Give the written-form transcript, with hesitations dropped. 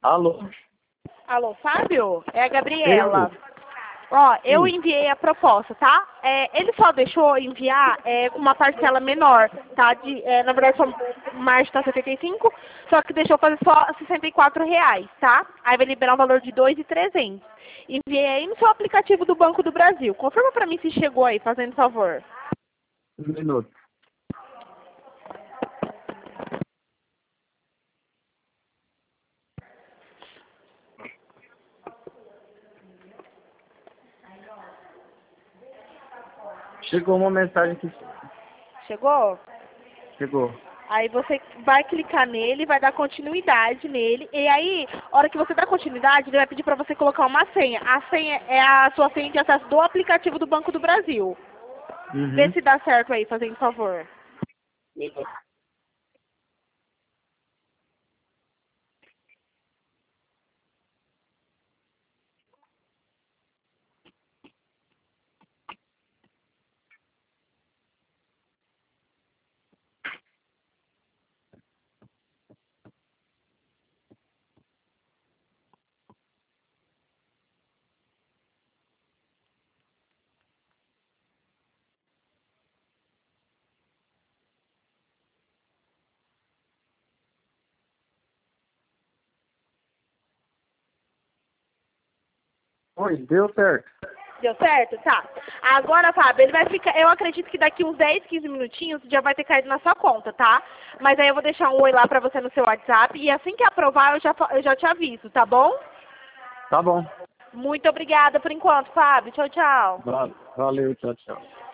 Alô? Alô, Fábio? É a Gabriela. Ó, eu enviei a proposta, tá? Ele só deixou enviar com uma parcela menor, tá? Na verdade, o margem tá 75, só que deixou fazer só R$ 64, tá? Aí vai liberar um valor de 2.300. Enviei aí no seu aplicativo do Banco do Brasil. Confirma pra mim se chegou aí, fazendo favor. Um minuto. Chegou uma mensagem aqui. Chegou? Chegou. Aí você vai clicar nele, vai dar continuidade nele, e aí, a hora que você dá continuidade, ele vai pedir para você colocar uma senha. A senha é a sua senha de acesso do aplicativo do Banco do Brasil. Vê Uhum. se dá certo aí, fazendo favor. Oi, deu certo. Deu certo? Tá. Agora, Fábio, ele vai ficar. Eu acredito que daqui uns 10, 15 minutinhos já vai ter caído na sua conta, tá? Mas aí eu vou deixar um oi lá pra você no seu WhatsApp e assim que aprovar eu já te aviso, tá bom? Tá bom. Muito obrigada por enquanto, Fábio. Tchau, tchau. Valeu, tchau, tchau.